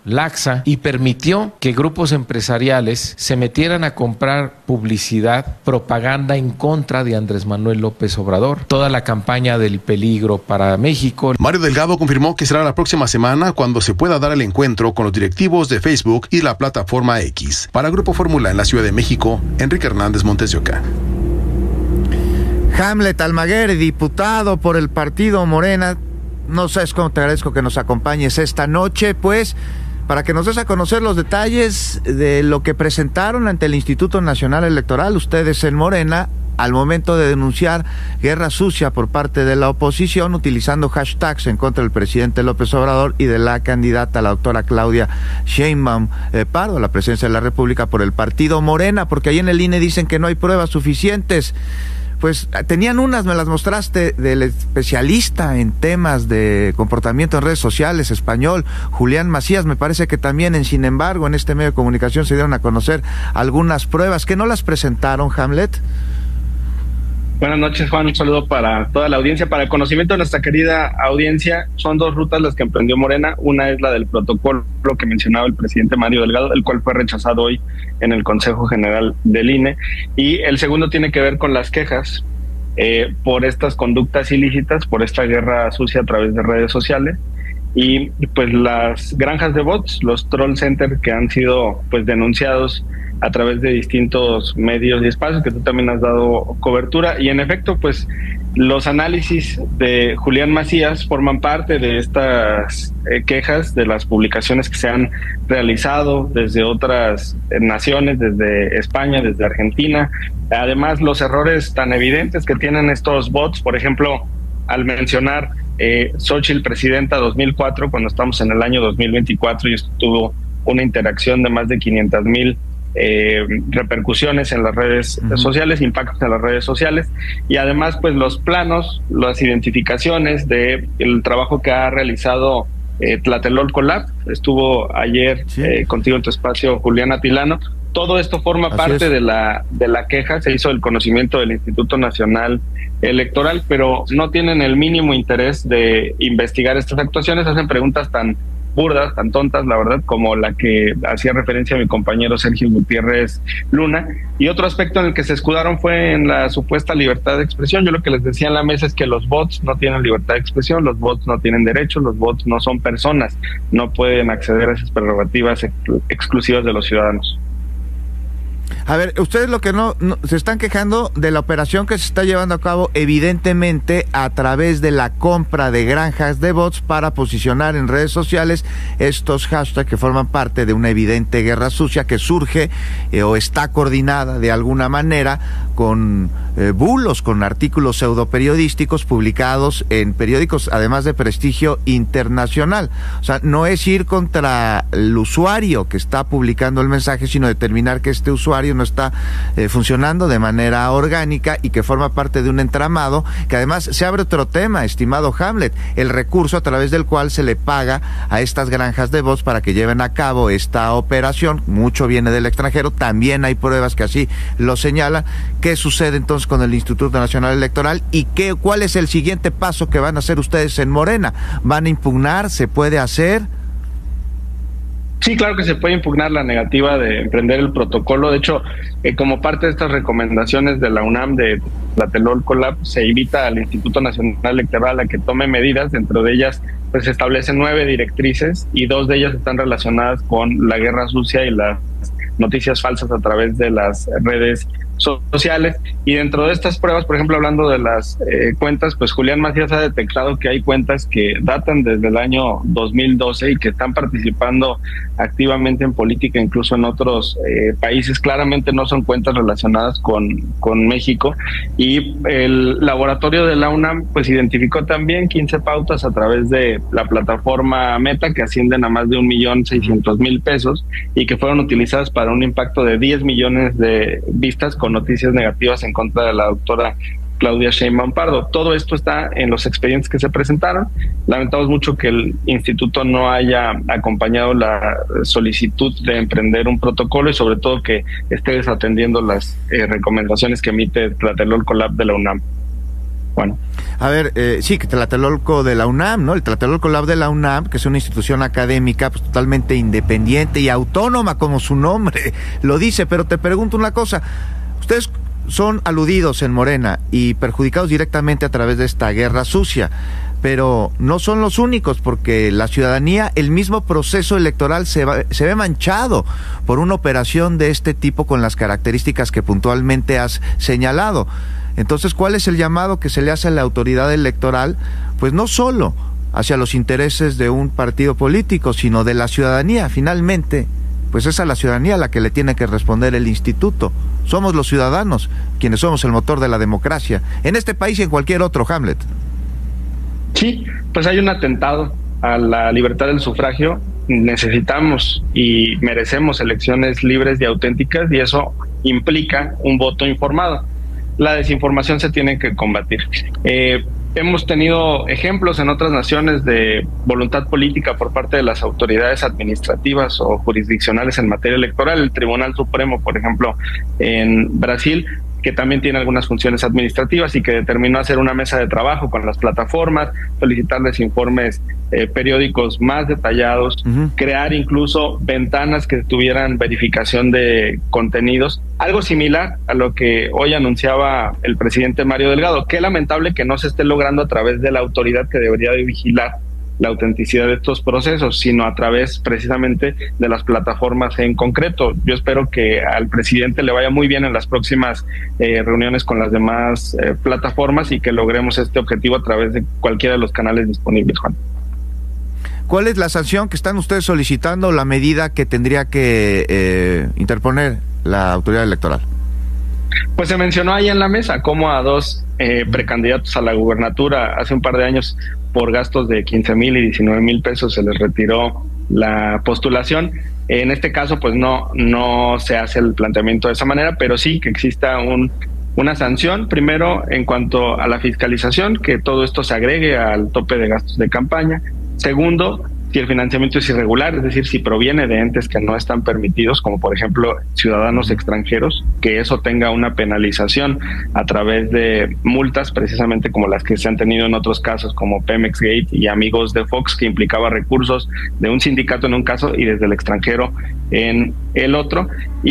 laxa y permitió que grupos empresariales se metieran a comprar publicidad, propaganda en contra de Andrés Manuel López Obrador. Toda la campaña del peligro para México. Mario Delgado confirmó que será la próxima semana cuando se pueda dar el encuentro con los directivos de Facebook y la plataforma X. Para Grupo Fórmula en la Ciudad de México, Enrique Hernández Montes de Oca. Hamlet Almaguer, diputado por el partido Morena, no sabes cómo te agradezco que nos acompañes esta noche, pues, para que nos des a conocer los detalles de lo que presentaron ante el Instituto Nacional Electoral, ustedes en Morena, al momento de denunciar guerra sucia por parte de la oposición, utilizando hashtags en contra del presidente López Obrador y de la candidata, la doctora Claudia Sheinbaum eh, Pardo, a la presidencia de la República por el partido Morena, porque ahí en el I N E dicen que no hay pruebas suficientes. Pues tenían unas, me las mostraste, del especialista en temas de comportamiento en redes sociales español, Julián Macías. Me parece que también, en sin embargo, en este medio de comunicación se dieron a conocer algunas pruebas que no las presentaron, Hamlet. Buenas noches, Juan. Un saludo para toda la audiencia. Para el conocimiento de nuestra querida audiencia, son dos rutas las que emprendió Morena. Una es la del protocolo que mencionaba el presidente Mario Delgado, el cual fue rechazado hoy en el Consejo General del I N E. Y el segundo tiene que ver con las quejas eh, por estas conductas ilícitas, por esta guerra sucia a través de redes sociales. Y pues las granjas de bots, los troll centers que han sido pues denunciados a través de distintos medios y espacios que tú también has dado cobertura. Y en efecto, pues los análisis de Julián Macías forman parte de estas eh, quejas, de las publicaciones que se han realizado desde otras eh, naciones, desde España, desde Argentina. Además, los errores tan evidentes que tienen estos bots, por ejemplo, al mencionar eh, Xochitl Presidenta dos mil cuatro, cuando estamos en el año dos mil veinticuatro, y esto tuvo una interacción de más de quinientas mil Eh, repercusiones en las redes uh-huh. sociales, impactos en las redes sociales, y además pues los planos, las identificaciones de el trabajo que ha realizado eh, Tlatelolco Lab. Estuvo ayer sí. eh, contigo en tu espacio, Julián Atilano. Todo esto forma Así parte es. de la de la queja. Se hizo el conocimiento del Instituto Nacional Electoral, pero no tienen el mínimo interés de investigar estas actuaciones. Hacen preguntas tan burdas, tan tontas, la verdad, como la que hacía referencia a mi compañero Sergio Gutiérrez Luna. Y otro aspecto en el que se escudaron fue en la supuesta libertad de expresión. Yo lo que les decía en la mesa es que los bots no tienen libertad de expresión, los bots no tienen derechos, los bots no son personas, no pueden acceder a esas prerrogativas ex exclusivas de los ciudadanos. A ver, ustedes lo que no, no se están quejando de la operación que se está llevando a cabo, evidentemente a través de la compra de granjas de bots para posicionar en redes sociales estos hashtags que forman parte de una evidente guerra sucia que surge eh, o está coordinada de alguna manera con eh, bulos, con artículos pseudoperiodísticos publicados en periódicos, además de prestigio internacional. O sea, no es ir contra el usuario que está publicando el mensaje, sino determinar que este usuario no está eh, funcionando de manera orgánica y que forma parte de un entramado, que además se abre otro tema, estimado Hamlet, el recurso a través del cual se le paga a estas granjas de bots para que lleven a cabo esta operación. Mucho viene del extranjero, también hay pruebas que así lo señalan. ¿Qué sucede entonces con el Instituto Nacional Electoral y qué, cuál es el siguiente paso que van a hacer ustedes en Morena? ¿Van a impugnar? ¿Se puede hacer? Sí, claro que se puede impugnar la negativa de emprender el protocolo. De hecho, eh, como parte de estas recomendaciones de la UNAM, de Tlatelolco Lab, se invita al Instituto Nacional Electoral a que tome medidas. Dentro de ellas, pues se establecen nueve directrices y dos de ellas están relacionadas con la guerra sucia y las noticias falsas a través de las redes sociales. Y dentro de estas pruebas, por ejemplo, hablando de las eh, cuentas, pues Julián Macías ha detectado que hay cuentas que datan desde el año dos mil doce y que están participando activamente en política, incluso en otros eh, países. Claramente no son cuentas relacionadas con, con México. Y el laboratorio de la UNAM pues identificó también quince pautas a través de la plataforma Meta, que ascienden a más de un millón seiscientos mil pesos y que fueron utilizadas para un impacto de diez millones de vistas con noticias negativas en contra de la doctora Claudia Sheinbaum Pardo. Todo esto está en los expedientes que se presentaron. Lamentamos mucho que el instituto no haya acompañado la solicitud de emprender un protocolo y sobre todo que esté desatendiendo las eh, recomendaciones que emite Tlatelolco Lab de la UNAM. Juan. A ver, eh, sí, que Tlatelolco de la UNAM, ¿no? El Tlatelolco Lab de la UNAM, que es una institución académica pues, totalmente independiente y autónoma, como su nombre lo dice. Pero te pregunto una cosa, ustedes son aludidos en Morena y perjudicados directamente a través de esta guerra sucia, pero no son los únicos, porque la ciudadanía, el mismo proceso electoral se, va, se ve manchado por una operación de este tipo con las características que puntualmente has señalado. Entonces, ¿cuál es el llamado que se le hace a la autoridad electoral? Pues no solo hacia los intereses de un partido político, sino de la ciudadanía. Finalmente, pues es a la ciudadanía a la que le tiene que responder el instituto. Somos los ciudadanos quienes somos el motor de la democracia, en este país y en cualquier otro, Hamlet. Sí, pues hay un atentado a la libertad del sufragio. Necesitamos y merecemos elecciones libres y auténticas, y eso implica un voto informado. La desinformación se tiene que combatir. Eh, hemos tenido ejemplos en otras naciones de voluntad política por parte de las autoridades administrativas o jurisdiccionales en materia electoral. El Tribunal Supremo, por ejemplo, en Brasil, que también tiene algunas funciones administrativas y que determinó hacer una mesa de trabajo con las plataformas, solicitarles informes eh, periódicos más detallados, uh-huh. crear incluso ventanas que tuvieran verificación de contenidos, algo similar a lo que hoy anunciaba el presidente Mario Delgado. Qué lamentable que no se esté logrando a través de la autoridad que debería de vigilar la autenticidad de estos procesos, sino a través precisamente de las plataformas en concreto. Yo espero que al presidente le vaya muy bien en las próximas eh, reuniones con las demás eh, plataformas y que logremos este objetivo a través de cualquiera de los canales disponibles, Juan. ¿Cuál es la sanción que están ustedes solicitando, la medida que tendría que eh, interponer la autoridad electoral? Pues se mencionó ahí en la mesa cómo a dos eh, precandidatos a la gubernatura hace un par de años por gastos de quince mil y diecinueve mil pesos se les retiró la postulación. En este caso, pues no, no se hace el planteamiento de esa manera, pero sí que exista un, una sanción, primero en cuanto a la fiscalización, que todo esto se agregue al tope de gastos de campaña. Segundo, si el financiamiento es irregular, es decir, si proviene de entes que no están permitidos, como por ejemplo ciudadanos extranjeros, que eso tenga una penalización a través de multas, precisamente como las que se han tenido en otros casos, como Pemex Gate y Amigos de Fox, que implicaba recursos de un sindicato en un caso y desde el extranjero en el otro,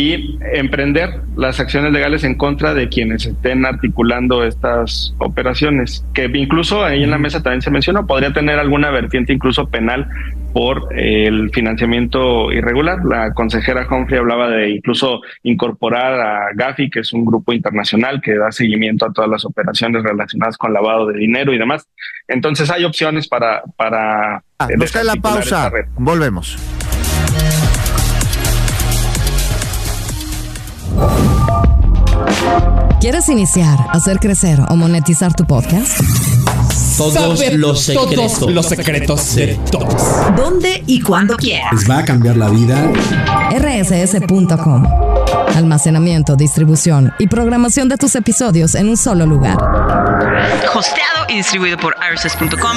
y emprender las acciones legales en contra de quienes estén articulando estas operaciones, que incluso ahí en la mesa también se mencionó, podría tener alguna vertiente incluso penal por el financiamiento irregular. La consejera Humphrey hablaba de incluso incorporar a Gafi, que es un grupo internacional que da seguimiento a todas las operaciones relacionadas con lavado de dinero y demás. Entonces hay opciones para... para ah, eh, nos cae la pausa, volvemos. ¿Quieres iniciar, hacer crecer o monetizar tu podcast? Todos Saber los secretos. Todos los secretos sí. de todos. ¿Dónde y cuando quieras? Les va a cambiar la vida. R S S punto com. Almacenamiento, distribución y programación de tus episodios en un solo lugar. Hosteado y distribuido por R S S punto com.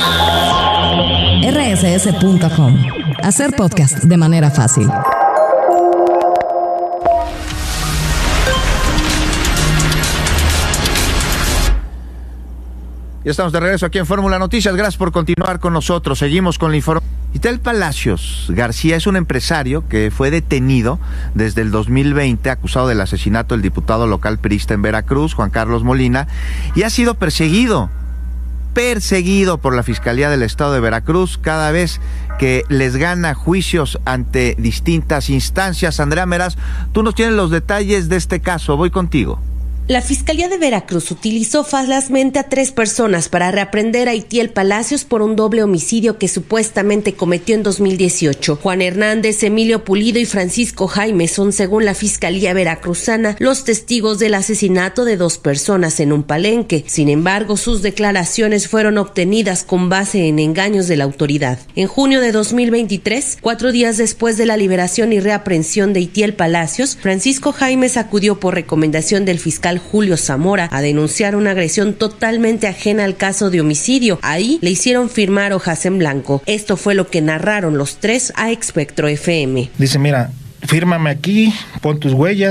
R S S punto com. Hacer podcast de manera fácil. Ya estamos de regreso aquí en Fórmula Noticias. Gracias por continuar con nosotros. Seguimos con la información. Itel Palacios García es un empresario que fue detenido desde el dos mil veinte, acusado del asesinato del diputado local priista en Veracruz, Juan Carlos Molina, y ha sido perseguido, perseguido por la Fiscalía del Estado de Veracruz cada vez que les gana juicios ante distintas instancias. Andrea Meraz, tú nos tienes los detalles de este caso. Voy contigo. La Fiscalía de Veracruz utilizó falazmente a tres personas para reaprender a Itiel Palacios por un doble homicidio que supuestamente cometió en dos mil dieciocho. Juan Hernández, Emilio Pulido y Francisco Jaime son, según la Fiscalía veracruzana, los testigos del asesinato de dos personas en un palenque. Sin embargo, sus declaraciones fueron obtenidas con base en engaños de la autoridad. En junio de dos mil veintitrés, cuatro días después de la liberación y reaprehensión de Itiel Palacios, Francisco Jaime acudió por recomendación del fiscal Julio Zamora a denunciar una agresión totalmente ajena al caso de homicidio. Ahí le hicieron firmar hojas en blanco. Esto fue lo que narraron los tres a Espectro F M. Dice, mira, fírmame aquí, pon tus huellas,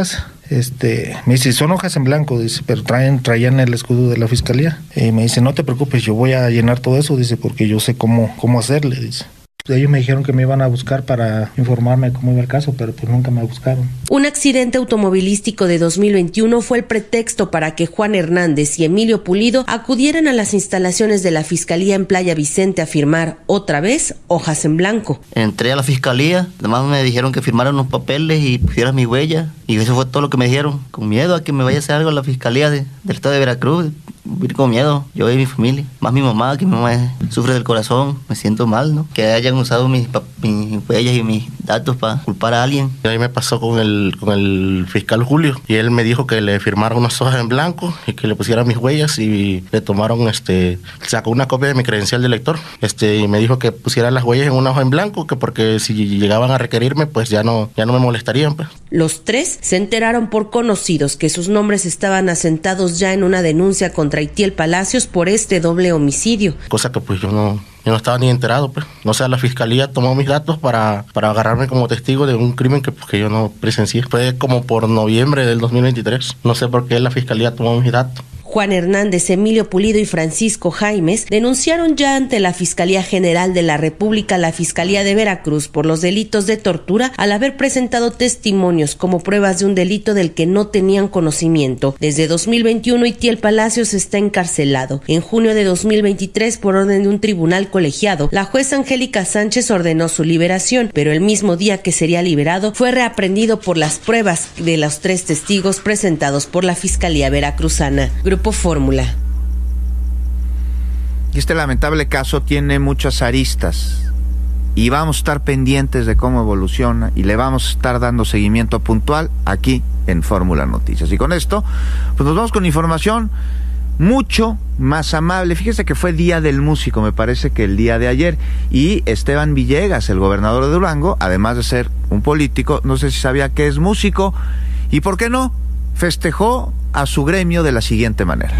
Este, me dice, son hojas en blanco, dice, pero traen, traían el escudo de la fiscalía. Y me dice, no te preocupes, yo voy a llenar todo eso, dice, porque yo sé cómo, cómo hacerle, dice. Ellos me dijeron que me iban a buscar para informarme cómo iba el caso, pero pues nunca me buscaron. Un accidente automovilístico de dos mil veintiuno fue el pretexto para que Juan Hernández y Emilio Pulido acudieran a las instalaciones de la Fiscalía en Playa Vicente a firmar otra vez hojas en blanco. Entré a la Fiscalía, además me dijeron que firmara unos papeles y pusiera mi huella, y eso fue todo lo que me dijeron, con miedo a que me vaya a hacer algo a la Fiscalía de, del Estado de Veracruz. Vivir con miedo, yo y mi familia, más mi mamá, que mi mamá sufre del corazón, me siento mal, ¿no? Que hayan usado mis, mis huellas y mis datos para culpar a alguien. Y ahí me pasó con el, con el fiscal Julio, y él me dijo que le firmara unas hojas en blanco y que le pusiera mis huellas, y le tomaron, este, sacó una copia de mi credencial de lector, este, y me dijo que pusiera las huellas en una hoja en blanco, que porque si llegaban a requerirme, pues ya no, ya no me molestarían, pues. Los tres se enteraron por conocidos que sus nombres estaban asentados ya en una denuncia contra Itiel Palacios por este doble homicidio. Cosa que pues yo no, yo no estaba ni enterado, pues. No sé, la fiscalía tomó mis datos para, para agarrarme como testigo de un crimen que, pues, que yo no presencié. Fue como por noviembre del dos mil veintitrés. No sé por qué la fiscalía tomó mis datos. Juan Hernández, Emilio Pulido y Francisco Jaimes denunciaron ya ante la Fiscalía General de la República, la Fiscalía de Veracruz, por los delitos de tortura al haber presentado testimonios como pruebas de un delito del que no tenían conocimiento. Desde dos mil veintiuno, Itiel Palacios está encarcelado. En junio de dos mil veintitrés, por orden de un tribunal colegiado, la jueza Angélica Sánchez ordenó su liberación, pero el mismo día que sería liberado, fue reaprendido por las pruebas de los tres testigos presentados por la Fiscalía Veracruzana. Grupo Fórmula. Y este lamentable caso tiene muchas aristas y vamos a estar pendientes de cómo evoluciona y le vamos a estar dando seguimiento puntual aquí en Fórmula Noticias. Y con esto, pues nos vamos con información mucho más amable. Fíjese que fue Día del Músico, me parece que el día de ayer, y Esteban Villegas, el gobernador de Durango, además de ser un político, no sé si sabía que es músico, y por qué no, festejó a su gremio de la siguiente manera.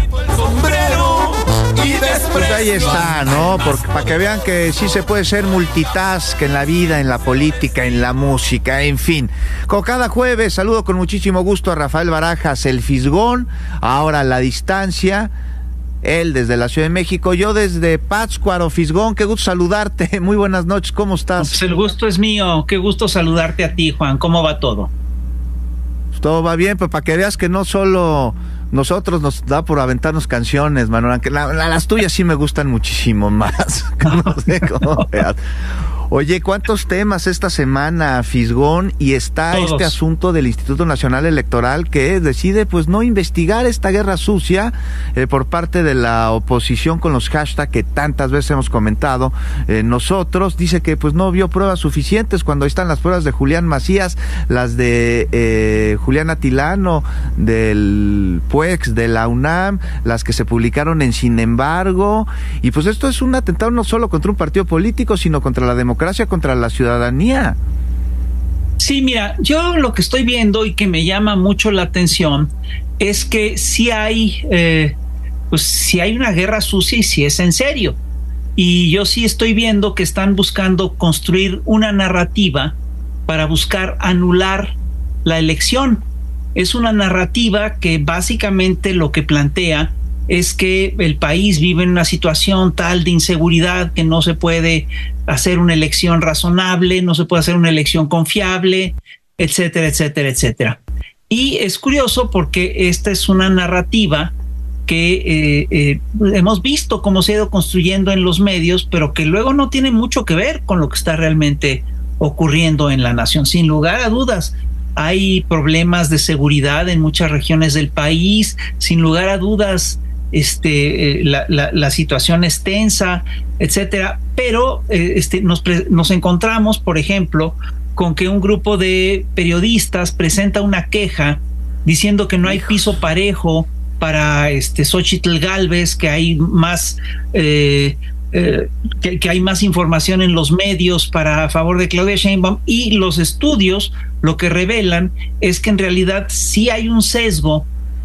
Pues ahí está, ¿no? Porque, para que vean que sí se puede ser multitask en la vida, en la política, en la música, en fin. Como cada jueves, saludo con muchísimo gusto a Rafael Barajas, el Fisgón, ahora a la distancia, él desde la Ciudad de México, yo desde Pátzcuaro. Fisgón, qué gusto saludarte, muy buenas noches, ¿cómo estás? Pues el gusto es mío, qué gusto saludarte a ti, Juan, ¿cómo va todo? Todo va bien, pero para que veas que no solo nosotros nos da por aventarnos canciones, Manuel, aunque la, la, las tuyas sí me gustan muchísimo más. No sé cómo veas. Oye, ¿cuántos temas esta semana, Fisgón? Y está Todos. Este asunto del Instituto Nacional Electoral que decide pues no investigar esta guerra sucia eh, por parte de la oposición con los hashtags que tantas veces hemos comentado eh, nosotros. Dice que pues no vio pruebas suficientes cuando ahí están las pruebas de Julián Macías, las de eh, Julián Atilano, del PUEX, de la UNAM, las que se publicaron en Sin Embargo. Y pues esto es un atentado no solo contra un partido político, sino contra la democracia, contra la ciudadanía. Sí, mira, yo lo que estoy viendo y que me llama mucho la atención es que sí hay, eh, pues sí hay una guerra sucia y sí es en serio. Y yo sí estoy viendo que están buscando construir una narrativa para buscar anular la elección. Es una narrativa que básicamente lo que plantea es que el país vive en una situación tal de inseguridad que no se puede hacer una elección razonable, no se puede hacer una elección confiable, etcétera, etcétera, etcétera. Y es curioso porque esta es una narrativa que eh, eh, hemos visto cómo se ha ido construyendo en los medios, pero que luego no tiene mucho que ver con lo que está realmente ocurriendo en la nación. Sin lugar a dudas, hay problemas de seguridad en muchas regiones del país, sin lugar a dudas, Este, eh, la, la, la situación es tensa, etcétera, pero eh, este, nos, pre nos encontramos, por ejemplo, con que un grupo de periodistas presenta una queja diciendo que no hay piso parejo para este, Xóchitl Gálvez, que hay más eh, eh, que, que hay más información en los medios para a favor de Claudia Sheinbaum, y los estudios lo que revelan es que en realidad sí hay un sesgo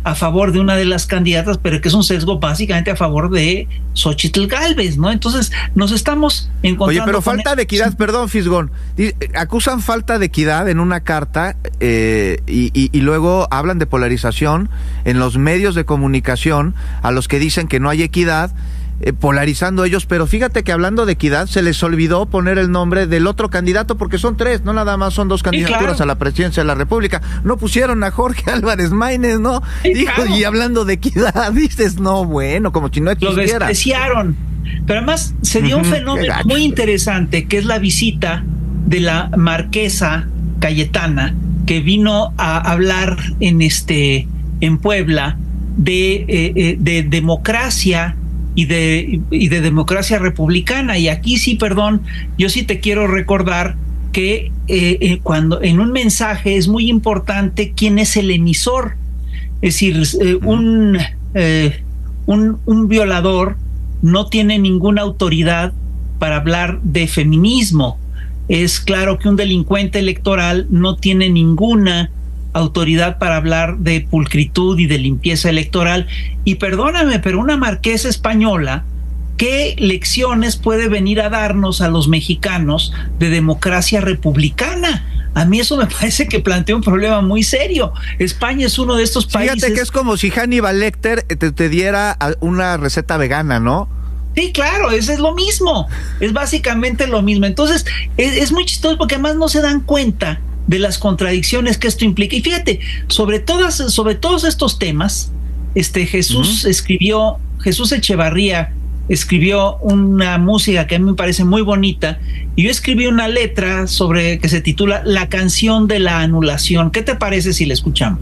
a favor de una de las candidatas, pero que es un sesgo básicamente a favor de Xóchitl Gálvez, ¿no? Entonces nos estamos encontrando. Oye, pero falta el... de equidad, perdón, Fisgón, acusan falta de equidad en una carta eh, y, y, y luego hablan de polarización en los medios de comunicación a los que dicen que no hay equidad, eh, polarizando ellos, pero fíjate que hablando de equidad se les olvidó poner el nombre del otro candidato, porque son tres, no nada más son dos candidaturas, sí, claro, a la presidencia de la República. No pusieron a Jorge Álvarez Maínez, ¿no? Sí, Dijo, claro. Y hablando de equidad, dices, no, bueno, como si no existiera. Lo despreciaron. Pero además se dio uh-huh, un fenómeno muy interesante, que es la visita de la marquesa Cayetana, que vino a hablar en este en Puebla de, eh, de democracia y de, y de democracia republicana. Y aquí sí, perdón, yo sí te quiero recordar que eh, eh, cuando en un mensaje es muy importante quién es el emisor. Es decir, eh, un, eh, un, un violador no tiene ninguna autoridad para hablar de feminismo. Es claro que un delincuente electoral no tiene ninguna autoridad para hablar de pulcritud y de limpieza electoral. Y perdóname, pero una marquesa española, ¿qué lecciones puede venir a darnos a los mexicanos de democracia republicana? A mí eso me parece que plantea un problema muy serio. España es uno de estos países... Fíjate que es como si Hannibal Lecter te, te diera una receta vegana, ¿no? Sí, claro, eso es lo mismo, es básicamente lo mismo. Entonces, es, es muy chistoso porque además no se dan cuenta de las contradicciones que esto implica. Y fíjate, sobre todas, sobre todos estos temas, este Jesús uh-huh. escribió, Jesús Echevarría escribió una música que a mí me parece muy bonita, y yo escribí una letra sobre que se titula La canción de la anulación. ¿Qué te parece si la escuchamos?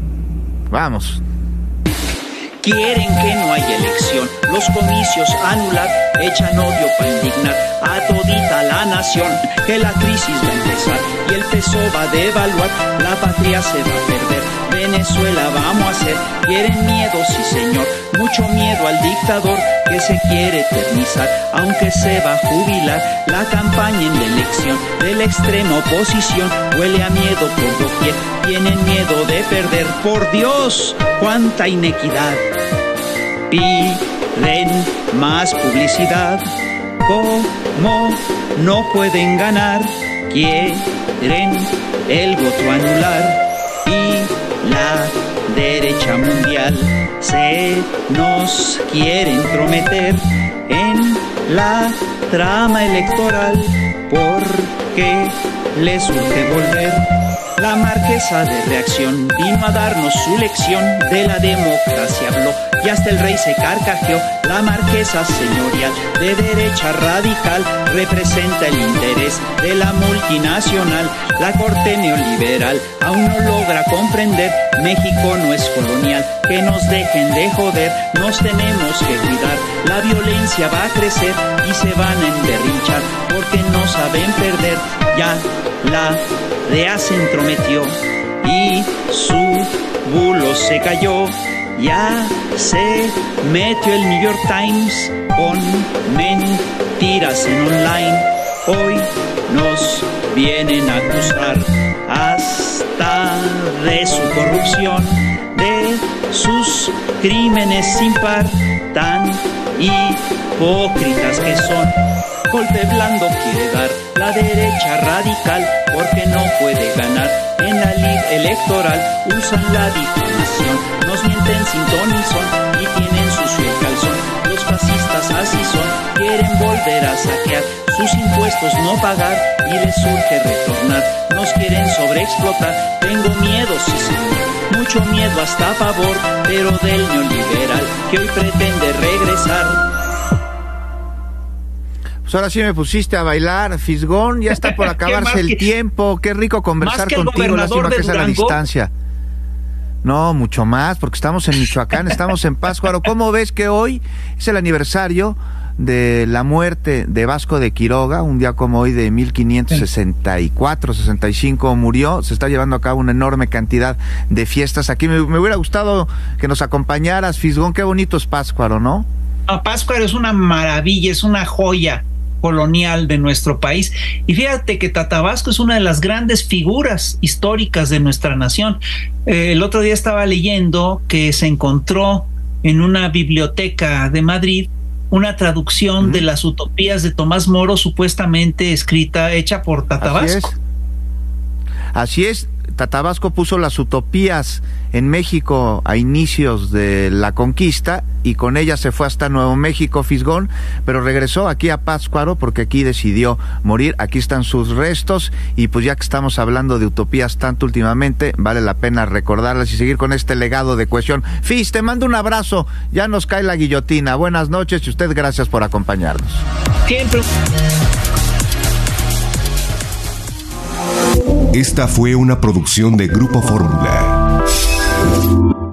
Vamos. Quieren que no haya elección, los comicios anular, echan odio para indignar a todita la nación, que la crisis va a empezar y el peso va a devaluar, la patria se va a perder, Venezuela vamos a hacer, quieren miedo, sí señor, mucho miedo al dictador que se quiere eternizar, aunque se va a jubilar, la campaña en la elección de la extrema oposición huele a miedo por doquier, tienen miedo de perder, por Dios, cuánta inequidad. Piden más publicidad, como no pueden ganar, quieren el voto anular y la derecha mundial se nos quiere entrometer en la trama electoral porque les urge volver. La marquesa de reacción vino a darnos su lección, de la democracia habló y hasta el rey se carcajeó. La marquesa señorial de derecha radical representa el interés de la multinacional. La corte neoliberal aún no logra comprender, México no es colonial, que nos dejen de joder, nos tenemos que cuidar. La violencia va a crecer y se van a emberrinchar porque no saben perder. Ya la D E A se entrometió y su bulo se cayó. Ya se metió el New York Times con mentiras en online. Hoy nos vienen a acusar hasta de su corrupción, de sus crímenes sin par, tan hipócritas que son. Golpe blando quiere dar la derecha radical porque no puede ganar en la lid electoral. Usan la difamación, nos mienten sin ton ni son y tienen sucio el calzón. Los fascistas así son, quieren volver a saquear, sus impuestos no pagar y les urge retornar. Nos quieren sobreexplotar, tengo miedo, sí señor, mucho miedo hasta pavor, pero del neoliberal que hoy pretende regresar. Ahora sí me pusiste a bailar, Fisgón, ya está por acabarse el que, tiempo, qué rico conversar contigo, lástima que es a la distancia. No, mucho más, porque estamos en Michoacán, estamos en Pátzcuaro. ¿Cómo ves que hoy es el aniversario de la muerte de Vasco de Quiroga? Un día como hoy de mil quinientos sesenta y cuatro, sesenta y cinco murió, se está llevando a cabo una enorme cantidad de fiestas. Aquí me, me hubiera gustado que nos acompañaras, Fisgón, qué bonito es Pátzcuaro, ¿no? No, Pátzcuaro es una maravilla, es una joya. colonial de nuestro país. Y fíjate que Tatabasco es una de las grandes figuras históricas de nuestra nación. Eh, el otro día estaba leyendo que se encontró en una biblioteca de Madrid una traducción uh-huh. de las utopías de Tomás Moro, supuestamente escrita, hecha por Tatabasco. Así es. Así es. Tatabasco puso las utopías en México a inicios de la conquista y con ella se fue hasta Nuevo México, Fisgón, pero regresó aquí a Pátzcuaro porque aquí decidió morir. Aquí están sus restos y pues ya que estamos hablando de utopías tanto últimamente, vale la pena recordarlas y seguir con este legado de cohesión. Fis, te mando un abrazo, ya nos cae la guillotina. Buenas noches y usted gracias por acompañarnos. Siempre. Esta fue una producción de Grupo Fórmula.